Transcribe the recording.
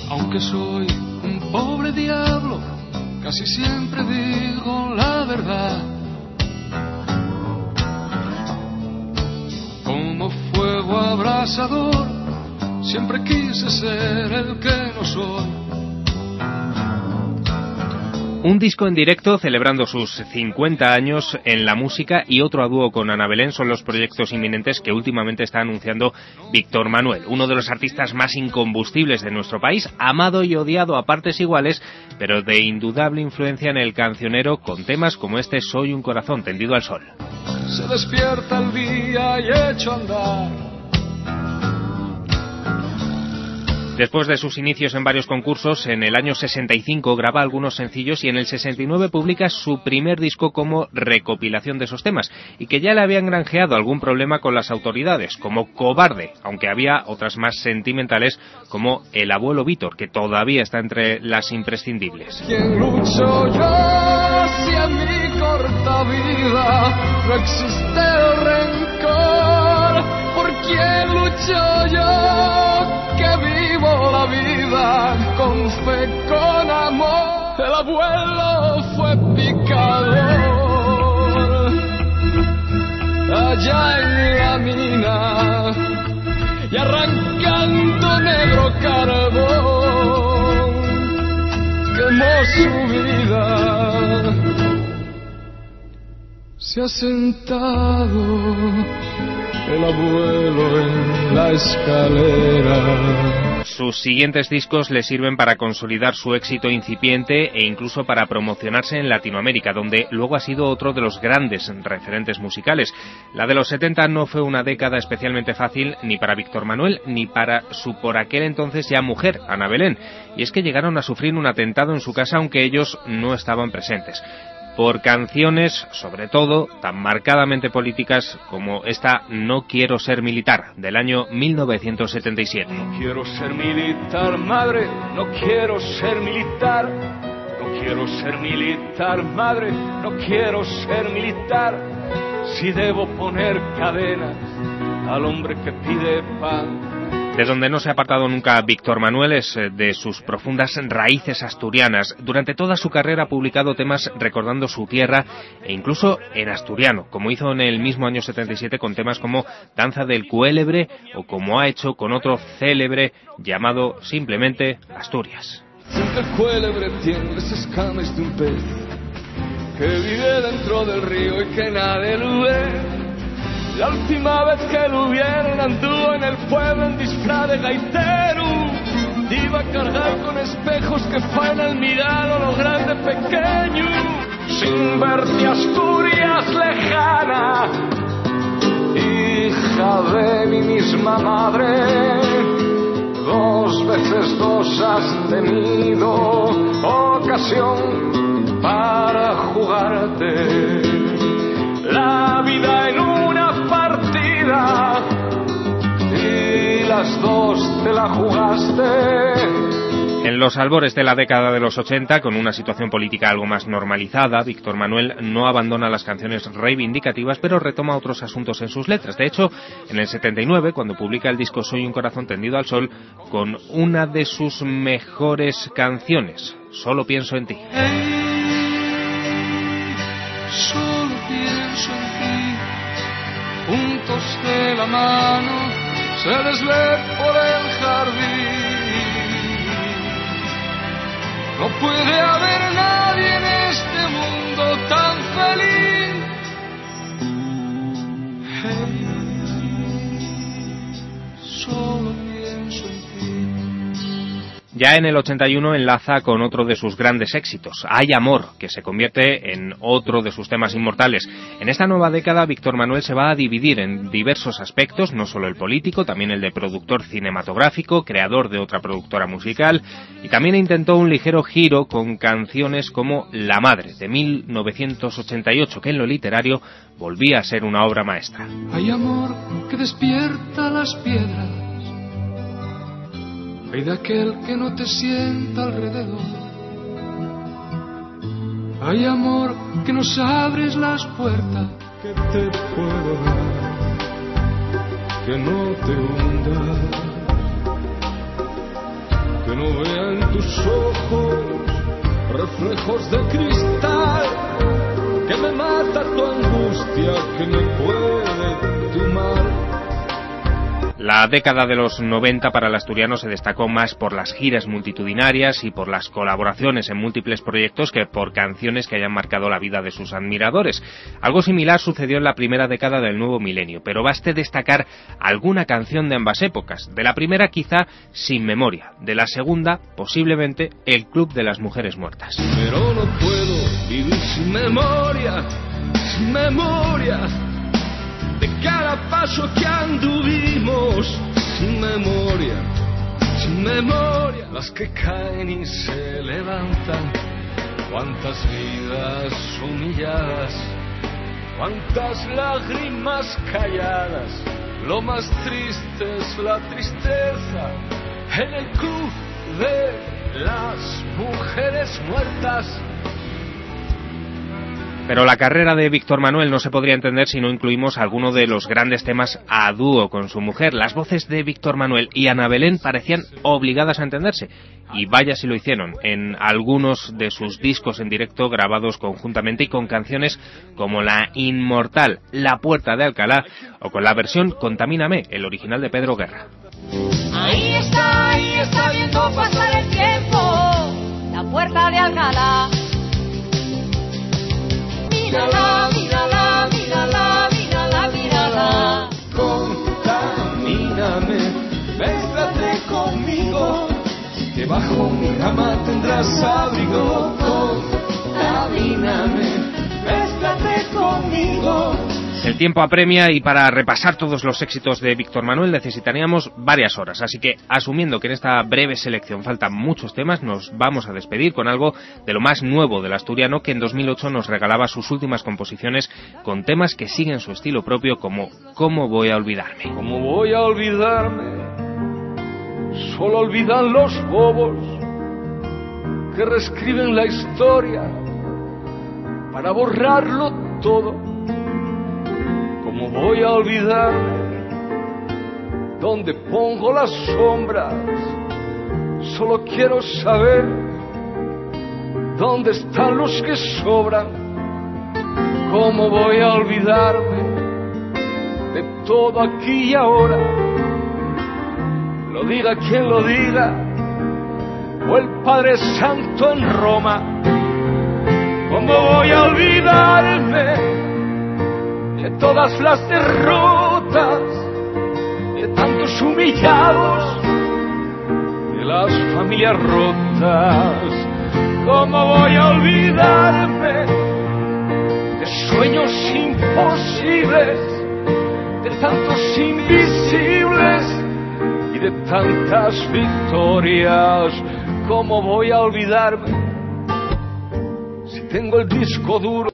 Aunque soy un pobre diablo, casi siempre digo la verdad. Como fuego abrasador, siempre quise ser el que no soy. Un disco en directo celebrando sus 50 años en la música y otro a dúo con Ana Belén son los proyectos inminentes que últimamente está anunciando Víctor Manuel, uno de los artistas más incombustibles de nuestro país, amado y odiado a partes iguales, pero de indudable influencia en el cancionero con temas como este Soy un corazón tendido al sol. Se despierta el día y hecho andar. Después de sus inicios en varios concursos, en el año 65 graba algunos sencillos y en el 69 publica su primer disco como recopilación de esos temas, y que ya le habían granjeado algún problema con las autoridades, como Cobarde, aunque había otras más sentimentales como El abuelo Víctor, que todavía está entre las imprescindibles. ¿Quién lucho yo si en mi corta vida no existe el rencor? ¿Por quién lucho yo que vivo la vida con fe, con amor? El abuelo fue picador allá en la mina y arrancando negro carbón quemó su vida. Se ha sentado el abuelo en la escalera. Sus siguientes discos le sirven para consolidar su éxito incipiente e incluso para promocionarse en Latinoamérica, donde luego ha sido otro de los grandes referentes musicales. La de los 70 no fue una década especialmente fácil ni para Víctor Manuel ni para su por aquel entonces ya mujer, Ana Belén, y es que llegaron a sufrir un atentado en su casa aunque ellos no estaban presentes. Por canciones, sobre todo, tan marcadamente políticas como esta No quiero ser militar, del año 1977. No quiero ser militar, madre, no quiero ser militar. No quiero ser militar, madre, no quiero ser militar. Si debo poner cadenas al hombre que pide pan. De donde no se ha apartado nunca Víctor Manuel es de sus profundas raíces asturianas. Durante toda su carrera ha publicado temas recordando su tierra e incluso en asturiano, como hizo en el mismo año 77 con temas como Danza del Cuélebre o como ha hecho con otro célebre llamado simplemente Asturias. Siempre el cuélebre tiene las escamas de un pez que vive dentro del río y que nadie lo ve. La última vez que lo vieron anduvo en el pueblo en disfraz de gaitero. Iba a cargar con espejos que faen al mirado lo grande pequeño. Sin verte Asturias lejana, hija de mi misma madre. 2 veces 2 has tenido ocasión para jugarte la vida en una partida y las 2 te la jugaste. En los albores de la década de los 80, con una situación política algo más normalizada, Víctor Manuel no abandona las canciones reivindicativas, pero retoma otros asuntos en sus letras. De hecho, en el 79, cuando publica el disco Soy un corazón tendido al sol, con una de sus mejores canciones, Solo pienso en ti. Solo pienso en ti, juntos de la mano, se les ve por el jardín. No puede haber nadie en este mundo tan feliz. Hey, solo pienso en ti. Ya en el 81 enlaza con otro de sus grandes éxitos, Hay amor, que se convierte en otro de sus temas inmortales. En esta nueva década, Víctor Manuel se va a dividir en diversos aspectos, no solo el político, también el de productor cinematográfico, creador de otra productora musical, y también intentó un ligero giro con canciones como La madre, de 1988, que en lo literario volvía a ser una obra maestra. Hay amor que despierta las piedras. Hay de aquel que no te sienta alrededor. Hay amor que nos abres las puertas. Que te puedo dar, que no te hunda, que no vea en tus ojos reflejos de cristal, que me mata tu angustia, que me puede tumbar. La década de los 90 para el asturiano se destacó más por las giras multitudinarias y por las colaboraciones en múltiples proyectos que por canciones que hayan marcado la vida de sus admiradores. Algo similar sucedió en la primera década del nuevo milenio, pero baste destacar alguna canción de ambas épocas. De la primera quizá Sin Memoria, de la segunda posiblemente El Club de las Mujeres Muertas. Pero no puedo vivir sin memoria, sin memoria de cada paso que anduvimos, sin memoria, sin memoria. Las que caen y se levantan, cuántas vidas humilladas, cuántas lágrimas calladas. Lo más triste es la tristeza en el club de las mujeres muertas. Pero la carrera de Víctor Manuel no se podría entender si no incluimos alguno de los grandes temas a dúo con su mujer. Las voces de Víctor Manuel y Ana Belén parecían obligadas a entenderse, y vaya si lo hicieron, en algunos de sus discos en directo grabados conjuntamente y con canciones como la inmortal La Puerta de Alcalá o con la versión Contamíname, el original de Pedro Guerra. Ahí está viendo pasar el tiempo, la Puerta de Alcalá. Mírala, mírala, mírala, mírala, mírala. Contamíname, mézclate conmigo, que bajo mi cama tendrás abrigo. Contamíname, mézclate conmigo. El tiempo apremia y para repasar todos los éxitos de Víctor Manuel necesitaríamos varias horas, así que asumiendo que en esta breve selección faltan muchos temas, nos vamos a despedir con algo de lo más nuevo del asturiano, que en 2008 nos regalaba sus últimas composiciones con temas que siguen su estilo propio, como ¿Cómo voy a olvidarme? ¿Cómo voy a olvidarme? Solo olvidan los bobos que reescriben la historia para borrarlo todo. ¿Cómo voy a olvidarme? ¿Dónde pongo las sombras? Solo quiero saber dónde están los que sobran. ¿Cómo voy a olvidarme de todo aquí y ahora? Lo diga quien lo diga, o el Padre Santo en Roma. ¿Cómo voy a olvidarme de todas las derrotas, de tantos humillados, de las familias rotas? ¿Cómo voy a olvidarme de sueños imposibles, de tantos invisibles y de tantas victorias? ¿Cómo voy a olvidarme si tengo el disco duro